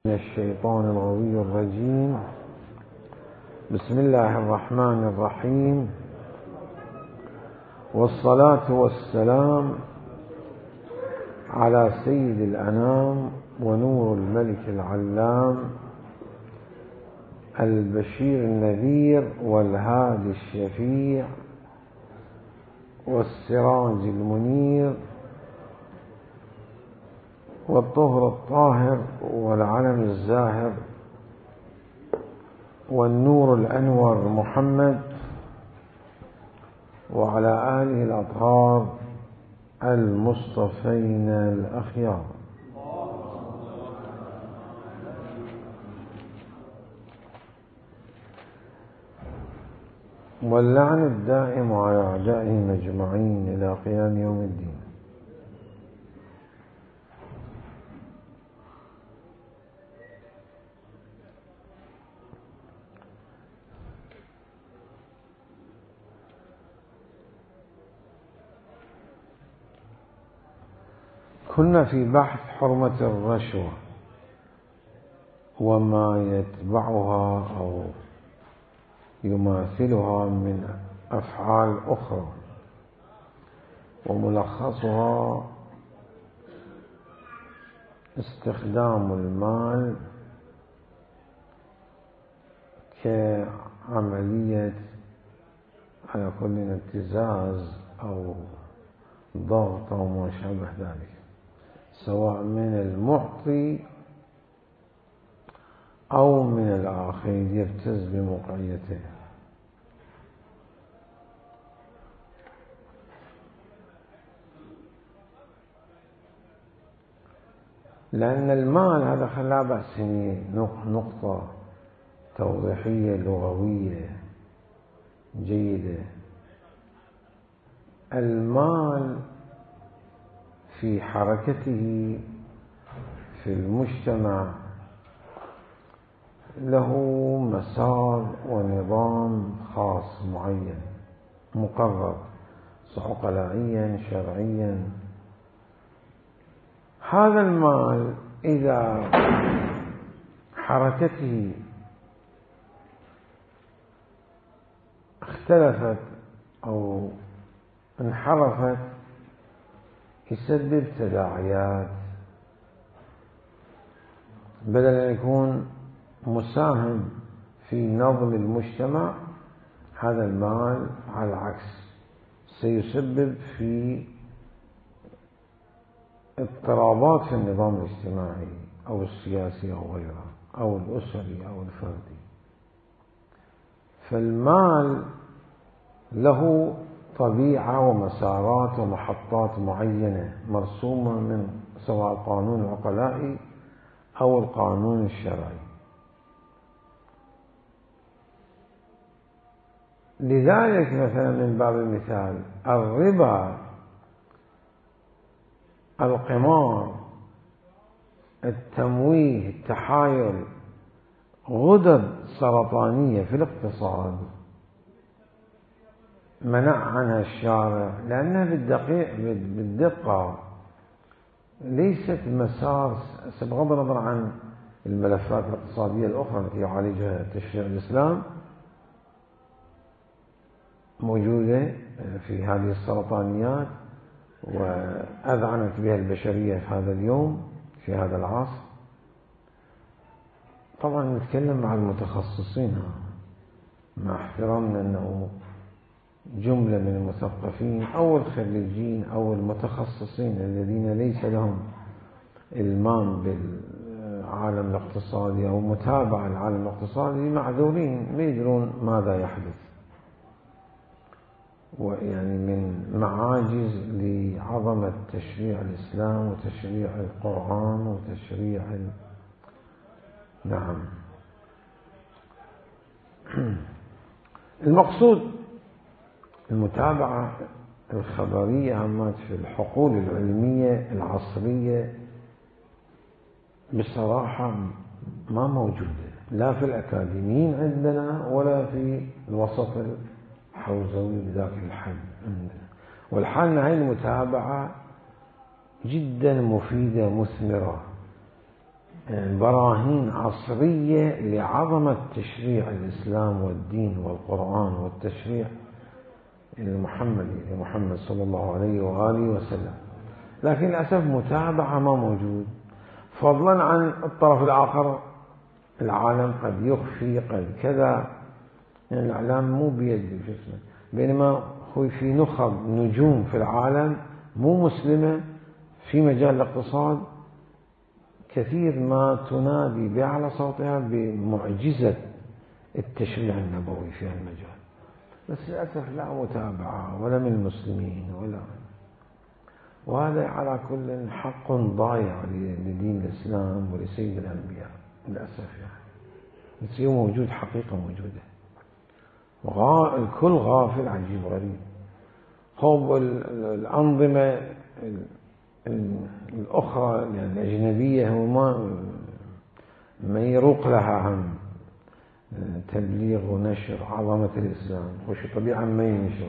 من الشيطان الغوي الرجيم. بسم الله الرحمن الرحيم، والصلاة والسلام على سيد الأنام ونور الملك العلام البشير النذير والهادي الشفيع والسراج المنير والطهر الطاهر والعلم الزاهر والنور الأنور محمد وعلى آله الأطهار المصطفين الأخيار. واللعن الدائم على أعدائهم أجمعين إلى قيام يوم الدين. كنا في بحث حرمة الرشوة وما يتبعها أو يماثلها من أفعال أخرى، وملخصها استخدام المال كعملية على كل ابتزاز أو ضغط أو ما شابه ذلك، سواء من المعطي أو من الآخر يبتز بموقعيته. لأن المال هذا لا بأس، نقطة توضيحية لغوية جيدة. المال في حركته في المجتمع له مسار ونظام خاص معين مقرر عقلائيا شرعيا. هذا المال إذا حركته اختلفت أو انحرفت يسبب تداعيات، بدل أن يكون مساهم في نظم المجتمع، هذا المال على العكس سيسبب في اضطرابات في النظام الاجتماعي أو السياسي أو غيره أو الأسري أو الفردي. فالمال له طبيعة ومسارات ومحطات معينة مرسومة من سواء القانون العقلائي أو القانون الشرعي. لذلك مثلا من باب المثال الربا، القمار، التمويه، التحايل، غدد سرطانية في الاقتصاد منع عنها الشارع، لأنها بالدقة ليست مسار، بغض النظر عن الملفات الاقتصادية الأخرى التي يعالجها تشريع الإسلام موجودة في هذه السرطانيات وأذعنت بها البشرية في هذا اليوم في هذا العصر. طبعا نتكلم مع المتخصصين، مع احترامنا أنه جملة من المثقفين أو الخريجين أو المتخصصين الذين ليس لهم إلمام بالعالم الاقتصادي أو متابعة العالم الاقتصادي معذورين، ما يدرون ماذا يحدث، ويعني من معاجز لعظمة تشريع الإسلام وتشريع القرآن وتشريع نعم. المقصود المتابعة الخبرية عامة في الحقول العلمية العصرية بصراحة ما موجودة، لا في الأكاديميين عندنا ولا في الوسط الحوزوي بذاك الحد عندنا. والحال هاي المتابعة جدا مفيدة مثمرة، براهين عصرية لعظمة تشريع الإسلام والدين والقرآن والتشريع المحمدي لمحمد صلى الله عليه وآله وسلم، لكن للأسف متابعة ما موجود، فضلا عن الطرف الآخر العالم قد يخفي قد كذا، يعني الإعلام مو بيد جسمه، بينما هو في نخب نجوم في العالم مو مسلمة في مجال الاقتصاد كثير ما تنادي بأعلى صوتها بمعجزة التشريع النبوي في المجال، بس للأسف لا متابعة ولا من المسلمين وهذا على كل حق ضايع لدين الإسلام ولسيد الأنبياء للأسف، يعني بس هو موجود، حقيقة موجودة، الكل غافل عجيب غريب. خب الأنظمة الأخرى يعني الأجنبية هو ما يروق لها هم تبليغ ونشر عظمة الإسلام، وش طبيعة ما ينشر،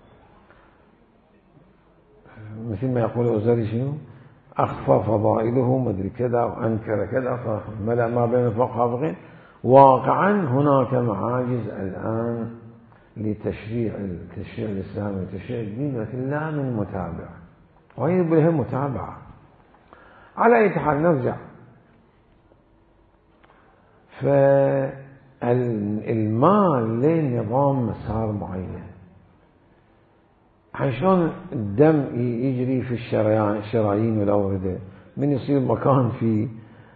مثل ما يقول الأوزاري شنو أخفى فضائله مدري كذا وأنكر كذا فملأ ما بين الفقهاء. واقعا هناك معاجز الآن لتشريع الإسلامي وتشريع الدين، لكن لا من متابع، ويجب لها متابعة. على أي حال نرجع، فالمال له نظام مسار معين، شلون الدم يجري في الشرايين والأوردة، من يصير مكان في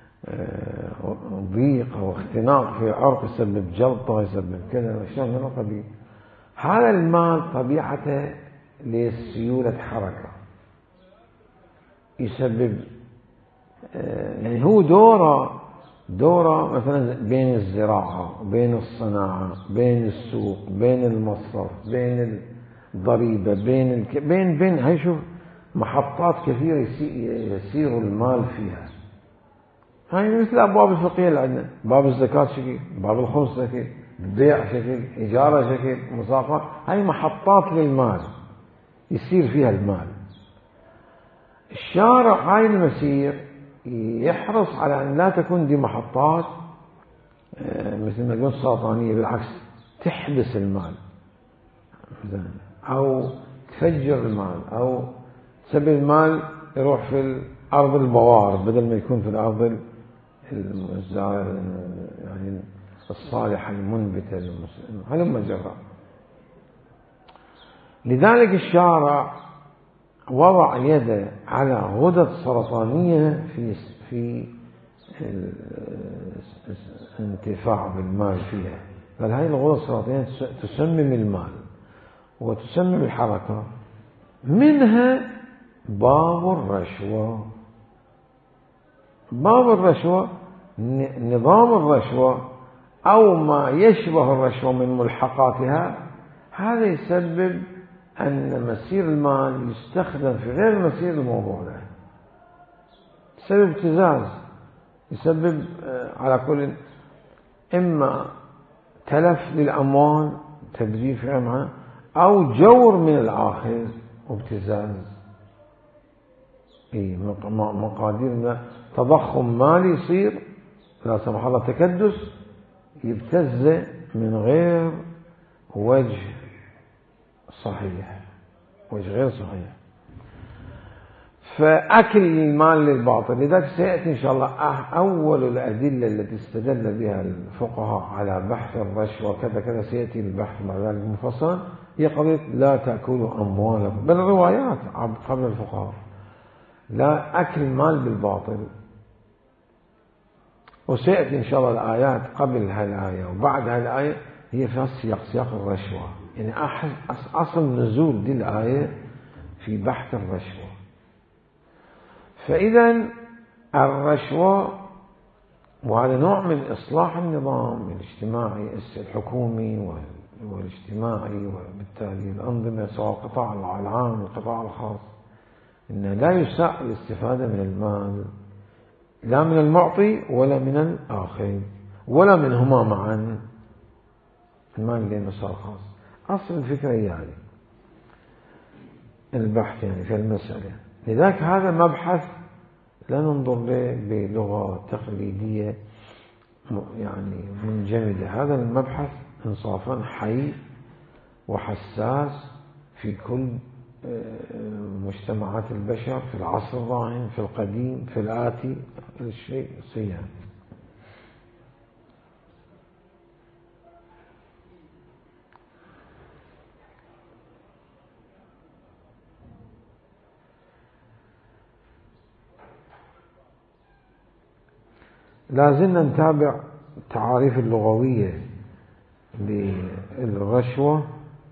ضيق أو اختناق في عرق يسبب جلطة يسبب كذا، شلون هالقضية. هذا المال طبيعته لسيولة حركة، يسبب يعني هو دوره مثلا بين الزراعة بين الصناعة بين السوق بين المصرف بين الضريبة بين هاي شوف محطات كثيرة يسير المال فيها. هاي مثل أبواب الفقهية اللي عندنا، باب الزكاة شكل، باب الخمس شكل، بيع شكل، إجارة شكل، مساقات، هاي محطات للمال يسير فيها المال. الشارع هاي المسير يحرص على أن لا تكون دي محطات مثل ما يقول سرطانية، بالعكس تحبس المال أو تفجر المال أو تسبب المال يروح في أرض البوار بدل ما يكون في الأرض يعني الصالحة المنبتة هلما جرى. لذلك الشارع وضع يده على غدد سرطانية في الانتفاع بالمال فيها، بل هذه الغدد السرطانية تسمم المال وتسمم الحركة، منها باب الرشوة. باب الرشوة نظام الرشوة أو ما يشبه الرشوة من ملحقاتها، هذا يسبب أن مسير المال يستخدم في غير مسير الموضوع ده، يسبب ابتزاز، يسبب على كل إما تلف للأموال تبذير في عمها أو جور من الآخر وابتزاز. مقادير تضخم مالي يصير لا سمح الله تكدس يبتز من غير وجه صحيح، وجه غير صحيح، فأكل المال للباطل. لذلك سيأتي إن شاء الله أول الأدلة التي استدل بها الفقهاء على بحث الرشوة وكذا كذا، سيأتي البحث مع ذلك مفصلا، هي قضية لا تأكلوا أموالكم، بل الروايات قبل الفقهاء لا أكل المال بالباطل. وسيأتي إن شاء الله الآيات قبل هالآية وبعد هالآية هي في سياق الرشوة، يعني أصل نزول دي الآية في بحث الرشوة. فإذا الرشوة وهذا نوع من إصلاح النظام الاجتماعي الحكومي والاجتماعي، وبالتالي الأنظمة سواء القطاع العام والقطاع الخاص، إن لا يساء الاستفادة من المال، لا من المعطي ولا من الآخر ولا منهما معا، المال له مسار خاص. أصل الفكرة يعني البحث يعني في المسألة. لذلك هذا مبحث لا ننظر له بلغة تقليدية يعني منجمدة. هذا المبحث إنصافا حي وحساس في كل مجتمعات البشر، في العصر الراهن، في القديم، في الآتي، الشيء صيام. لازلنا نتابع التعاريف اللغوية للرشوة،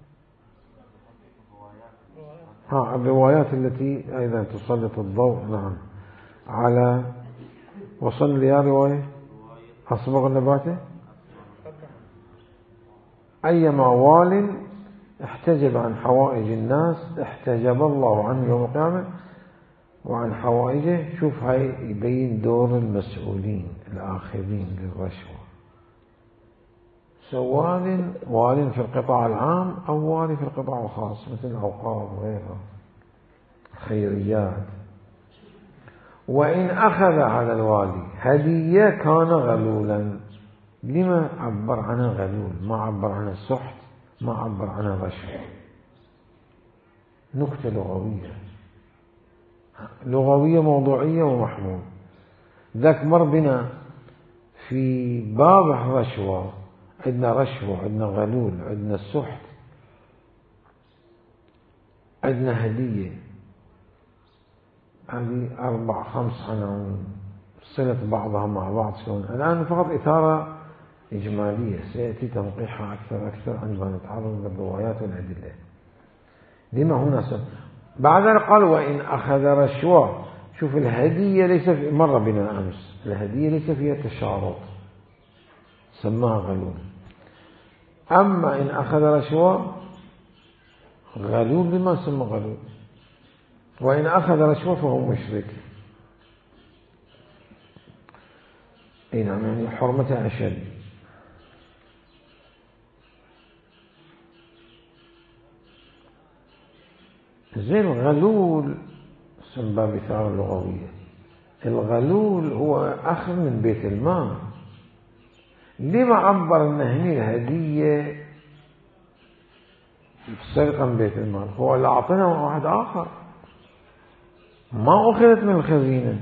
الروايات التي أيضا تسلط الضوء نعم على وصل لي رواية أصبغ النباتة أيما وال احتجب عن حوائج الناس احتجب الله عنه يوم القيامة وعن حوائجه. شوف هاي يبين دور المسؤولين الآخذين للرشوة، سواء وال في القطاع العام أو وال في القطاع الخاص مثل الأوقاف وغيرها خيريات. وإن أخذ على الوالي هدية كان غلولا. لما عبر عنه غلول؟ ما عبر عنه السحت، ما عبر عنه رشوة. نكتة لغوية موضوعية ومحمول. ذاك مر بنا في باب الرشوة، عندنا رشوة، عندنا غلول، عندنا السحت، عندنا هدية. هذه 4-5 عناوين صلة بعضها مع بعض شلون. الآن فقط إثارة إجمالية سيأتي تنقيحها أكثر عندما نتعرض للروايات والأدلة. لما هنا بعد ذلك قال وإن أخذ رشوة. شوف الهدية ليس مر بنا أمس، الهدية ليس فيها تشارط سماها غلول. أما إن أخذ رشوة غلول بما سمى غلول، وإن أخذ رشوة فهو مشرك. أي نعم يعني حرمته أشد. زين الغلول من باب إثارة اللغوية، الغلول هو أخذ من بيت المال. لما عبر أن هني الهدية سرقة من بيت المال؟ هو اللي أعطنا واحد آخر، ما أخذت من الخزينة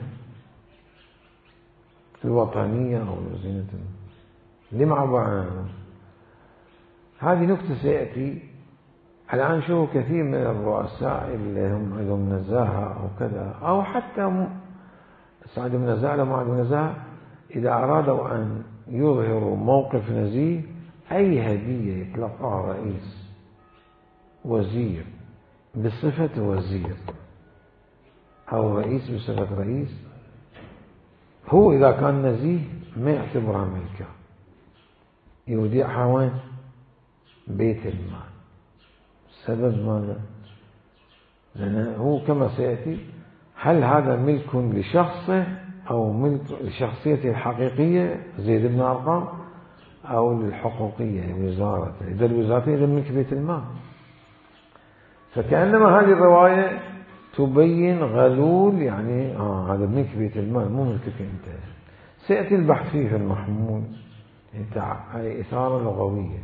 الوطنية أو الخزينة. لما عبر عنها؟ هذه نكتة سيأتي. الآن شوفوا كثير من الرؤساء اللي هم عندهم نزاهة أو كذا، أو حتى عندهم نزاهة لو ما عندهم نزاهة، إذا أرادوا أن يظهروا موقف نزيه أي هدية يتلقاها رئيس وزير بصفة وزير أو رئيس بصفة رئيس، هو إذا كان نزيه ما يعتبرها ملكه، يوديعها وين؟ بيت المال. سبب ماذا؟ لأنه هو كما سيأتي هل هذا ملك لشخصه أو ملك لشخصيته الحقيقية زيد بن أرقام أو للحقوقية وزارته؟ إذا الوزارة إذا ملك بيت المال. فكأنما هذه الرواية تبين غلول يعني هذا ملك بيت المال مو ملكك أنت. سيأتي البحث فيه في المحمول، إثارة لغوية.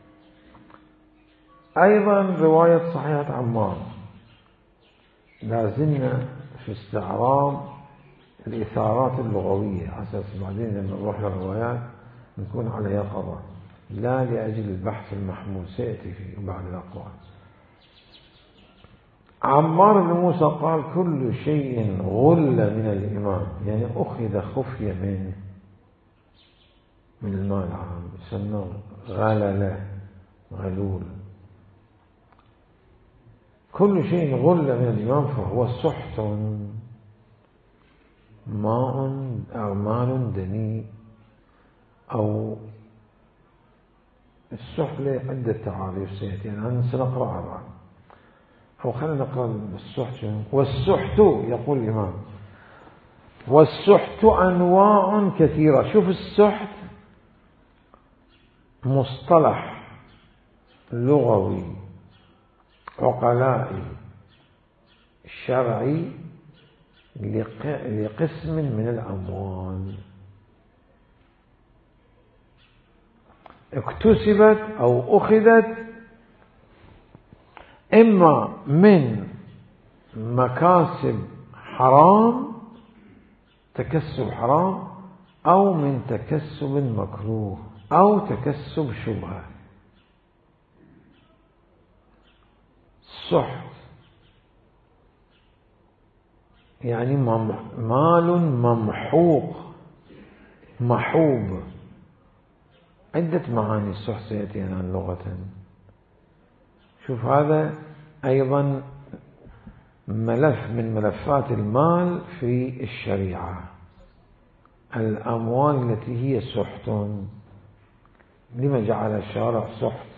أيضا رواية صحيحة عمار، لازلنا في استعراض الإثارات اللغوية على أساس بعدين لما نروح للروايات نكون على يقظة، لا لأجل البحث المحمول سيأتي في بعض الأقوال. عمار بن موسى قال كل شيء غل من الإمام، يعني أخذ خفية من المال العام يسمى غلله غلول. كل شيء غل من الإمام فهو سحت، ماء أو مال دني. أو السحت له عدة تعاريف سيأتي يعني سنقرأها بعد، أو خلينا نقرأ السحت. والسحت يقول الإمام والسحت أنواع كثيرة. شوف السحت مصطلح لغوي عقلائي شرعي لقسم من الأموال اكتسبت أو أخذت إما من مكاسب حرام، تكسب حرام، أو من تكسب مكروه، أو تكسب شبهة. السحت يعني مال ممحوق محوب. عدة معاني السحت سيأتي عن لغة. شوف هذا أيضا ملف من ملفات المال في الشريعة، الأموال التي هي سحت. لما جعل الشارع سحت؟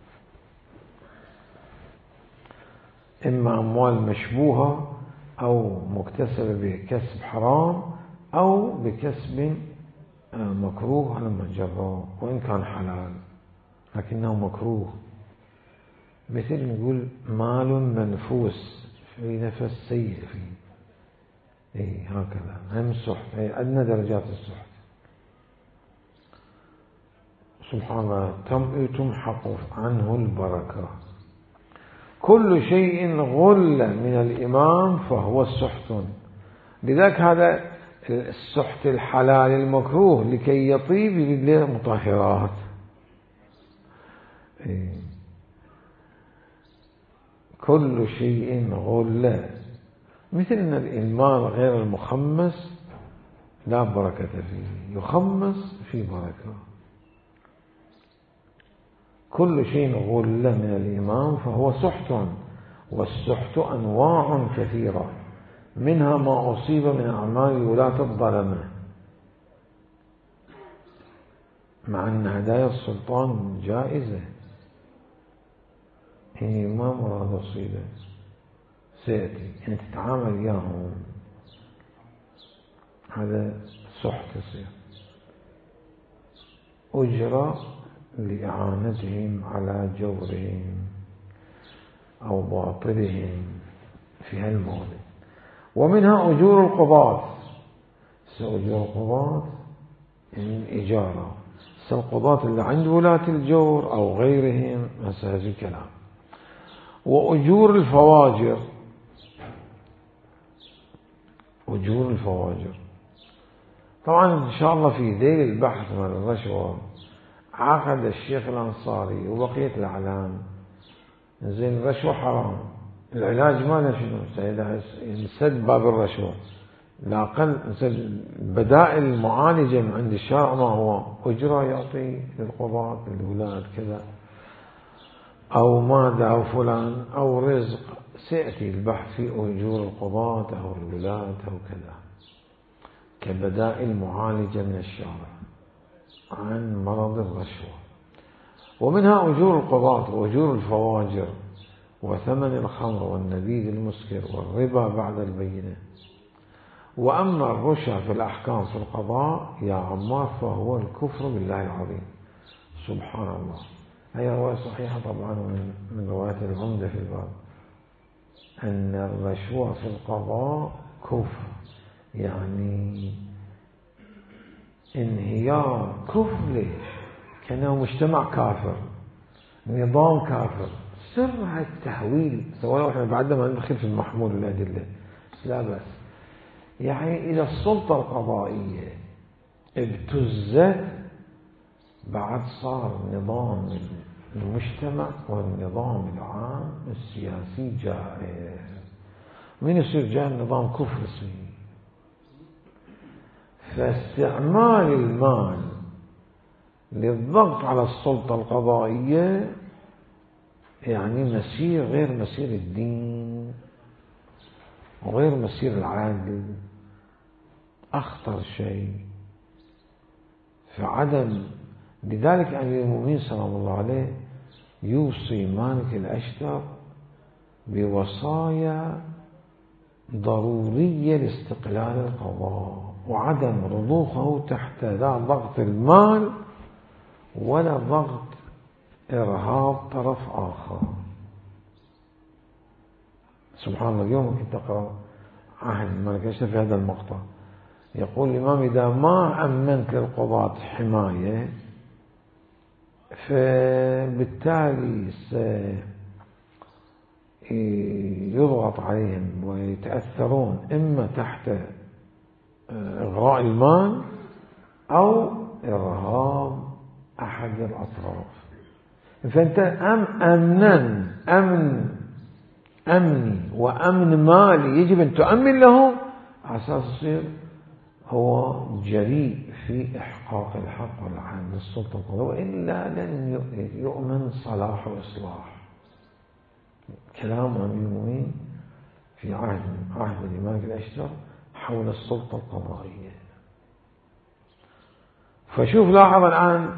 إما أموال مشبوهة أو مكتسبة بكسب حرام أو بكسب مكروه على ما جرى، وإن كان حلال لكنه مكروه. مثل نقول مال منفوس في نفس سيء فيه، هكذا هم سحت، أدنى درجات السحت. سبحان الله، تمحق عنه البركة. كل شيء غل من الإمام فهو سحت. لذلك هذا السحت الحلال المكروه لكي يطيب يجيب مطهرات. كل شيء غل، مثل أن المال غير المخمس لا بركة فيه، يخمس في بركة. كل شيء غل من الإمام فهو سحت. والسحت أنواع كثيرة، منها ما أصيب من أعمال الولاة الظلمة، مع أن هدايا السلطان جائزة، هي ما مراد أصيبة سيأتي أن تتعامل وياهم، هذا سحت يصير. أجرى لإعانتهم على جورهم أو باطلهم في هالموضوع. ومنها أجور القضاة. أجور القضاة يعني الإجارة، القضاة اللي عند ولاة الجور أو غيرهم، هذا الكلام. وأجور الفواجر، أجور الفواجر طبعا إن شاء الله في ذيل البحث من الرشوة عقد الشيخ الأنصاري وبقية الأعلام زين الرشوة حرام، العلاج ماذا شنو؟ نسد باب الرشوة، لا أقل بدائل المعالجة من عند الشارع ما هو أجرة يعطي للقضاة للولاة كذا، أو ماذا أو فلان أو رزق. سيأتي البحث في أجور القضاة أو الولاة أو كذا كبدائل معالجة من الشارع عن مرض الرشوة. ومنها أجور القضاة وأجور الفواجر وثمن الخمر والنبيذ المسكر والربا بعد البينة. وأما الرشا في الأحكام في القضاء يا عمار فهو الكفر بالله العظيم. سبحان الله. هي رواية صحيحة طبعا من رواية العمدة في الباب أن الرشوة في القضاء كفر، يعني انهيار. كفر ليش؟ كأنه مجتمع كافر، نظام كافر. سر التحويل سواء احنا بعد ما ندخل في المحمول والأدلة لا بس، يعني إذا السلطة القضائية ابتزت بعد صار نظام المجتمع والنظام العام السياسي جائر. من يصير جائر؟ نظام كفر اسمه. فاستعمال المال للضغط على السلطة القضائية يعني مسير غير مسير الدين وغير مسير العدل، أخطر شيء. فعدم لذلك أمير المؤمنين صلى الله عليه يوصي مالك الأشتر بوصايا ضرورية لاستقلال القضاء وعدم رضوخه تحت لا ضغط المال ولا ضغط إرهاب طرف آخر. سبحان الله. اليوم كنت أقرأ عهد الملك أشرف في هذا المقطع. يقول الإمام إذا ما أمنت للقضاة حماية فبالتالي يضغط عليهم ويتأثرون إما تحت إغراء المال أو إرهاب أحد الأطراف. فأنت أمني وأمن مالي يجب أن تؤمن له على أساس يصير هو جريء في إحقاق الحق والعدل للسلطة القضائية، وإلا لن يؤمن صلاح وإصلاح. كلام أمير المؤمنين في عهد الإمام الأشرف حول السلطة القضائية. فشوف لاحظ الآن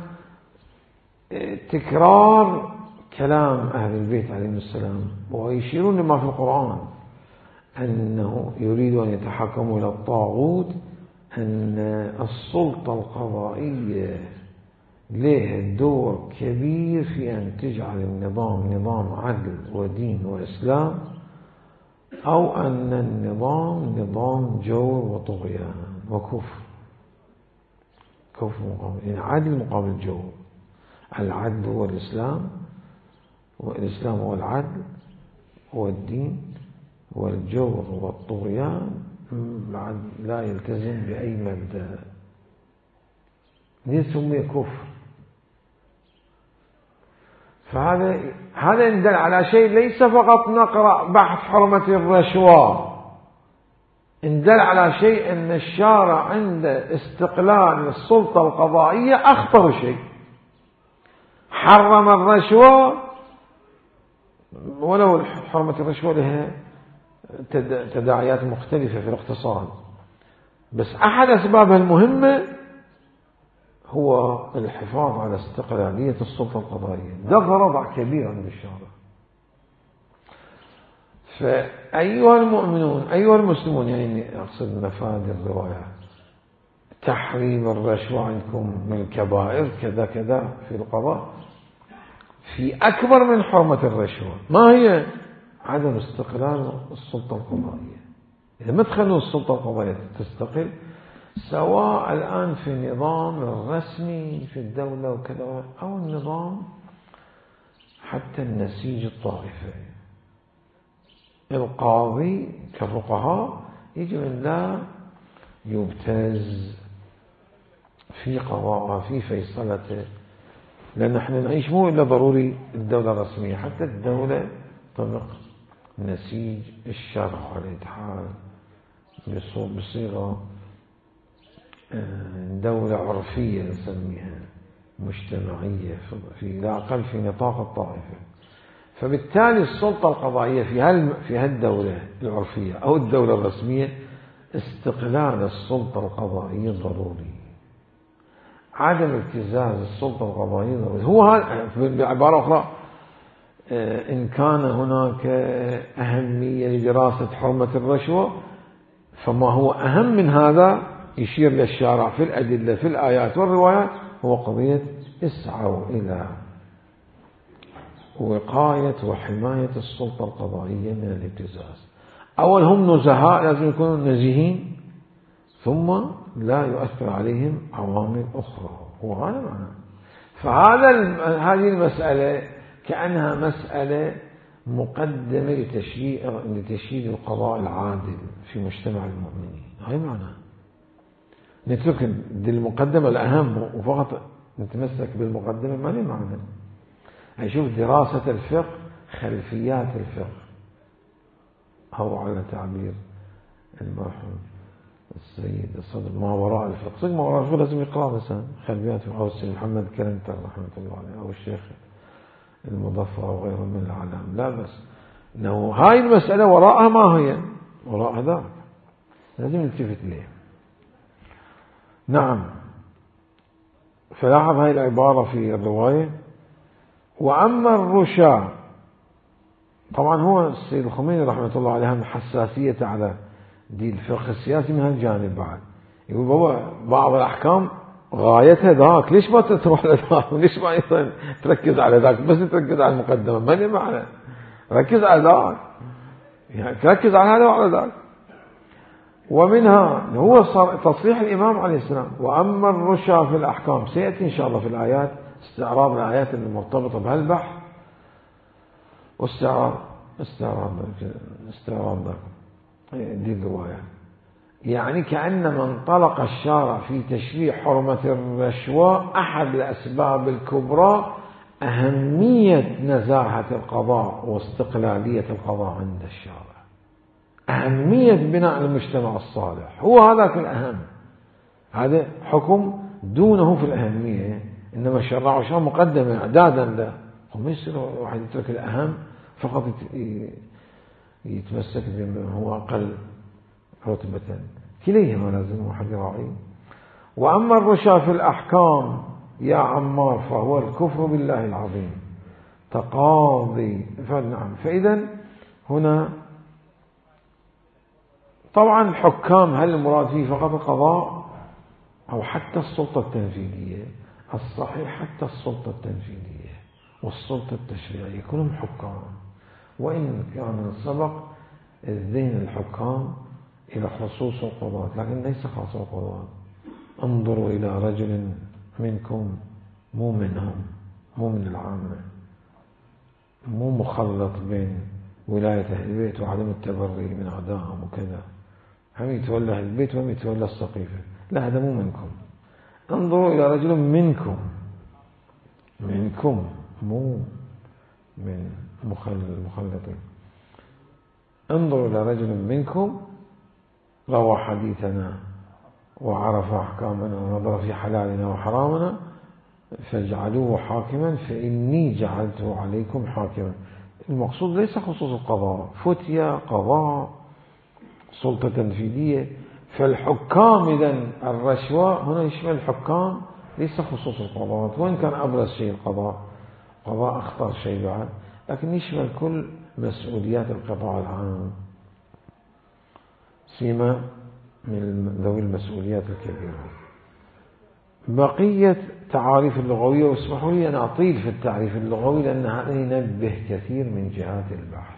تكرار كلام أهل البيت عليهم السلام، ويشيرون لما في القرآن أنه يريد أن يتحكموا إلى الطاغوت، أن السلطة القضائية لها دور كبير في أن تجعل النظام نظام عدل ودين وإسلام، أو أن النظام نظام جور وطغيان وكفر. كفر مقابل، يعني عدل مقابل جور. العدل هو الإسلام، والإسلام هو العدل والدين، والجور والطغيان لا يلتزم بأي مبدأ، يسمى كفر. فهذا يدل على شيء، ليس فقط نقرأ بحث حرمة الرشوة، يدل على شيء أن الشارع عند استقلال السلطة القضائية أخطر شيء. حرم الرشوة، ولو حرمة الرشوة لها تداعيات مختلفة في الاقتصاد، بس أحد أسبابها المهمة هو الحفاظ على استقلالية السلطة القضائية. ده ضرر كبير عند الشارع. فأيها المؤمنون أيها المسلمون، يعني أقصد مفاد الروايات، تحريم الرشوة عندكم من الكبائر كذا كذا في القضاء، في أكبر من حرمة الرشوة. ما هي؟ عدم استقلال السلطة القضائية. إذا ما تخلوا السلطة القضائية تستقل، سواء الآن في النظام الرسمي في الدولة وكذا، أو النظام حتى النسيج الطائفي، القاضي كالفقهاء يجب أن لا يبتز في قضاءه في فيصلته، لأن نحن نعيش مو إلا ضروري الدولة الرسمية، حتى الدولة طبق نسيج الشرع والإتحاد بصيغة دولة عرفية نسميها مجتمعية في لا أقل في نطاق الطائفة. فبالتالي السلطة القضائية في هالدولة العرفية أو الدولة الرسمية، استقلال السلطة القضائية ضروري. عدم ابتزاز السلطة القضائية ضروري. هو بعبارة أخرى، إن كان هناك أهمية لدراسة حرمة الرشوة، فما هو أهم من هذا يشير للشارع في الأدلة في الآيات والروايات هو قضية اسعوا إلى وقاية وحماية السلطة القضائية من الابتزاز. أول هم نزهاء، لازم يكونوا نزيهين، ثم لا يؤثر عليهم عوامل أخرى. وهذا معنى. هذه المسألة كأنها مسألة مقدمة لتشييد القضاء العادل في مجتمع المؤمنين. هاي معنى نترك دي المقدمة الأهم وفقط نتمسك بالمقدمة، ما لي معنى. أشوف دراسة الفقه، خلفيات الفقه، أو على تعبير المرحوم السيد الصدر ما وراء الفقه. صدق ما وراء الفقه لازم يقرأ مثلا خلفيات أو السيد محمد كرنتر رحمة الله عليه، أو الشيخ المظفر أو غيره من العلام. لا بس إنه هاي المسألة وراءها ما هي؟ وراء هذا لازم نلتفت ليه. نعم. فلاحظ هاي العبارة في الرواية. وأما الرشا، طبعا هو السيد الخميني رحمة الله عليه هم حساسية على دي الفقه السياسي من هالجانب بعد. يقول بابا بعض الأحكام غايتها ذاك، ليش ما تروح لذاك؟ ليش ما تركز على ذاك؟ بس تركز على المقدمة، ما لي معنى. ركز على ذاك، يعني تركز على هذا وعلى ذاك. ومنها هو تصريح الإمام عليه السلام: وأما الرشا في الأحكام. سيأتي إن شاء الله في الآيات استعراض الآيات المرتبطة بهالبحث واستعراض دي الرواية. يعني كأنما انطلق الشارع في تشريع حرمة الرشوة أحد الأسباب الكبرى أهمية نزاهة القضاء واستقلالية القضاء عند الشارع، أهمية بناء المجتمع الصالح، هو هذاك الأهم. هذا حكم دونه في الأهمية، إنما شرعوا شرع مقدمة إعدادا له. وما يصير واحد يترك الأهم فقط يتمسك بما هو أقل رتبة، كليهما لازم واحد يراعي. وأما الرشا في الأحكام يا عمار فهو الكفر بالله العظيم تقاضي. فنعم، فإذا هنا طبعا الحكام هل المراد فيه فقط القضاء أو حتى السلطة التنفيذية؟ الصحيح حتى السلطة التنفيذية والسلطة التشريعية كلهم حكام، وإن كان سبق الذهن الحكام إلى خصوص القضاة، لكن ليس خاص القضاة. انظروا إلى رجل منكم، مو منهم، مو من العامة، مو مخلط بين ولاية أهل البيت وعدم التبري من أعدائهم وكذا، هم يتولى أهل البيت وهم يتولى السقيفة، لا هذا مو منكم. انظروا إلى رجل منكم مو من مخلطين. انظروا إلى رجل منكم روى حديثنا وعرف أحكامنا ونظر في حلالنا وحرامنا فاجعلوه حاكما فإني جعلته عليكم حاكما. المقصود ليس خصوص القضاء، فتية قضاء سلطة تنفيذية. فالحكام إذن الرشوة هنا يشمل الحكام ليس خصوص القضاء، وإن كان أبرز شيء القضاء أخطر شيء بعد، لكن يشمل كل مسؤوليات القطاع العام، سيما من ذوي المسؤوليات الكبيرة. بقية تعاريف اللغوية، واسمحوا لي أن أطيل في التعريف اللغوي لأن هذا ينبه كثير من جهات البحث.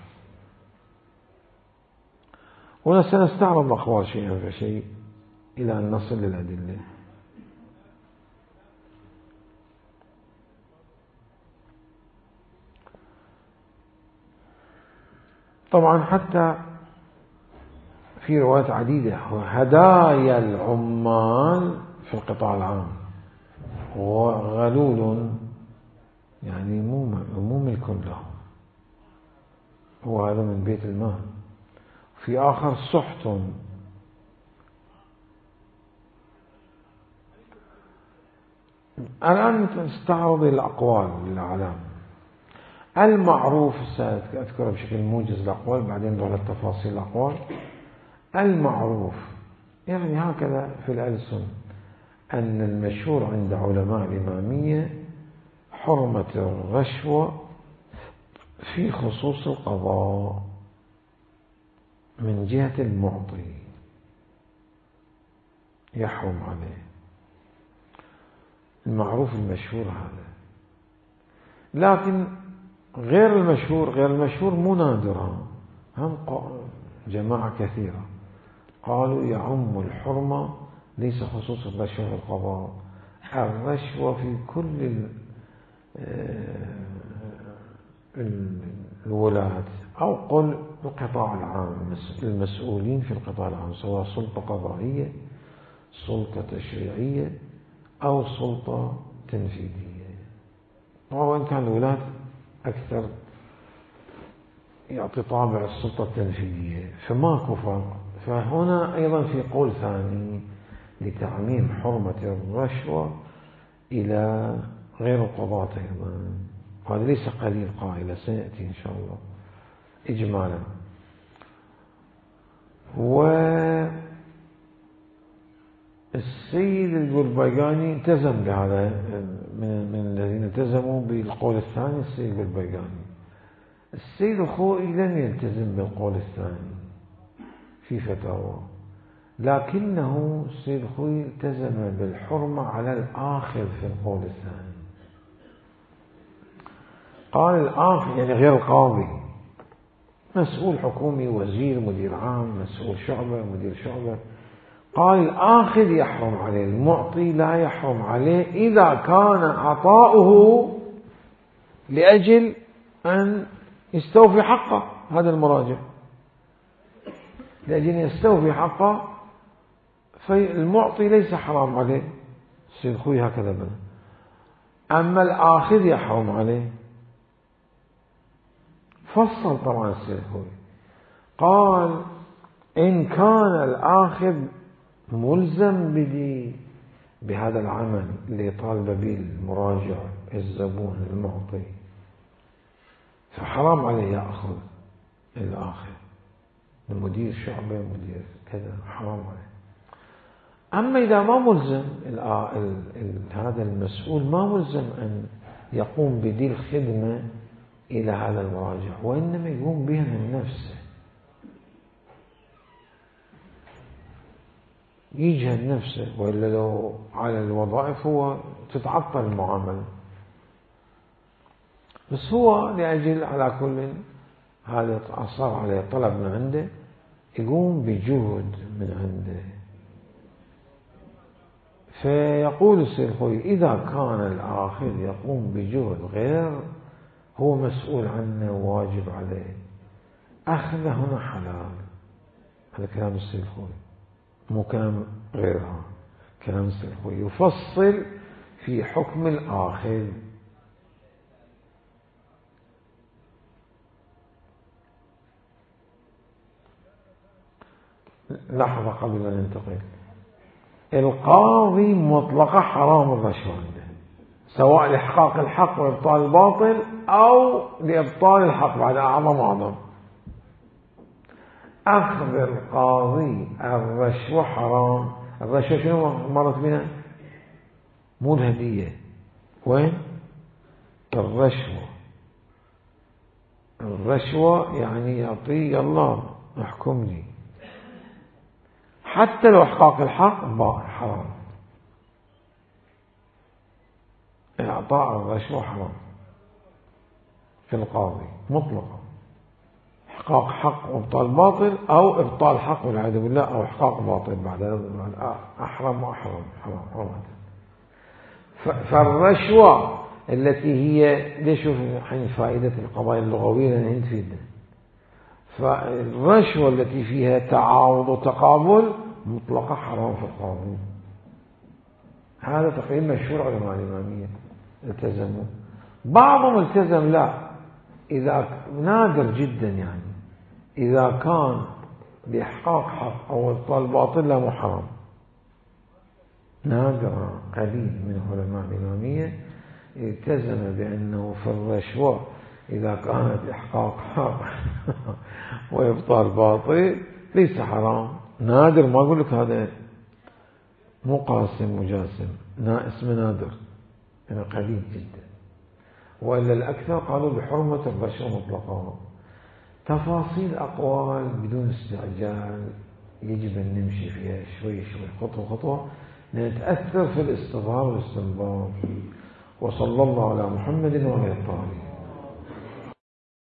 هنا سنستعرض الأقوال شيئا فشيء إلى أن نصل للأدلة. طبعا حتى في روايات عديدة هدايا العمال في القطاع العام وغلول، يعني مو ملك لهم، هو هذا من بيت المال. في آخر سحت. الآن نستعرض الأقوال للأعلام. المعروف سأذكر بشكل موجز الأقوال بعدين نروح للتفاصيل الأقوال. المعروف يعني هكذا في الألسن أن المشهور عند علماء الإمامية حرمة الرشوة في خصوص القضاء من جهة المعطي يحرم عليه، المعروف المشهور هذا. لكن غير المشهور مو نادرا، هم جماعة كثيرة قالوا يعم الحرمة ليس خصوص الرشوة في القضاء، الرشوة في كل الولاة أو قل القطاع العام، المسؤولين في القطاع العام سواء سلطة قضائية سلطة تشريعية أو سلطة تنفيذية. وإن كان الولاة أكثر يعطي طابع السلطة التنفيذية فماكو فرق. فهنا أيضا في قول ثاني لتعميم حرمة الرشوة إلى غير القضاة أيضا، هذا ليس قليل قائلة، سيأتي إن شاء الله إجمالا. والسيد البربيقاني التزم بهذا، من الذين التزموا بالقول الثاني السيد البربيقاني. السيد الخوئي لم يلتزم بالقول الثاني في فتاوى، لكنه السيد الخوئي التزم بالحرمة على الآخر في القول الثاني. قال الآخر يعني غير القاضي، مسؤول حكومي، وزير، مدير عام، مسؤول شعبة، مدير شعبة. قال الآخذ يحرم عليه، المعطي لا يحرم عليه إذا كان عطاؤه لأجل أن يستوفي حقه. هذا المراجع لأجل أن يستوفي حقه، فالمعطي ليس حرام عليه. السيد خوي هكذا بنا. أما الآخذ يحرم عليه. فصل طبعا السيد خوي، قال إن كان الآخذ ملزم بهذا العمل اللي طالب به المراجع الزبون المعطي، فحرام عليه يأخذ الآخذ، المدير شعبة، مدير كذا، حرام عليه. أما إذا ما ملزم هذا المسؤول، ما ملزم أن يقوم بدي الخدمة إلى هذا المراجع، وإنما يقوم بها من نفسه، يجهد نفسه، وإلا لو على الوظائف هو تتعطل المعاملة. بس هو لأجل على كل هذا صار عليه طلب من عنده، يقوم بجهد من عنده. فيقول السيد خوي إذا كان الآخر يقوم بجهد غير هو مسؤول عنه وواجب عليه، أخذه هنا حلال. هذا كلام السيد خوي، مو كلام غيرها، كلام السيد خوي يفصل في حكم الآخر. لحظة قبل أن ننتقل. القاضي مطلقة حرام الرشوة عنده، سواء لإحقاق الحق وإبطال الباطل أو لإبطال الحق بعد أعظم. أخذ القاضي الرشوة حرام. الرشوة شنو مرت بنا؟ مو الهدية. وين الرشوة يعني يعطي الله احكم لي، حتى لو إحقاق الحق حرام. إعطاء الرشوة حرام في القاضي مطلقا، إحقاق حق وإبطال باطل، أو إبطال حق والعياذ بالله، أو إحقاق باطل بعد أحرم حرام. فالرشوة التي هي ليش حين فائدة القضايا اللغوية لأنها تفيدنا. فالرشوة التي فيها تعاوض وتقابل مطلقة حرام في القانون. هذا تقريبا مشهور علماء الإمامية التزموا. بعضهم التزم لا، إذا نادر جدا يعني إذا كان بإحقاق حق أو إبطال باطل لا مو حرام. نادر قليل من علماء الإمامية التزم بأنه في الرشوة إذا كانت إحقاق حق وإبطال باطل ليس حرام. نادر، ما أقول لك هذا مو قاسم مجاسم، اسم نادر، يعني قليل جدا. وإلا الأكثر قالوا بحرمة الرشوة مطلقا. تفاصيل أقوال بدون استعجال يجب أن نمشي فيها شوي خطوة خطوة نتأثر في الاستظهار والاستنباط. وصلى الله على محمد وعلى آله.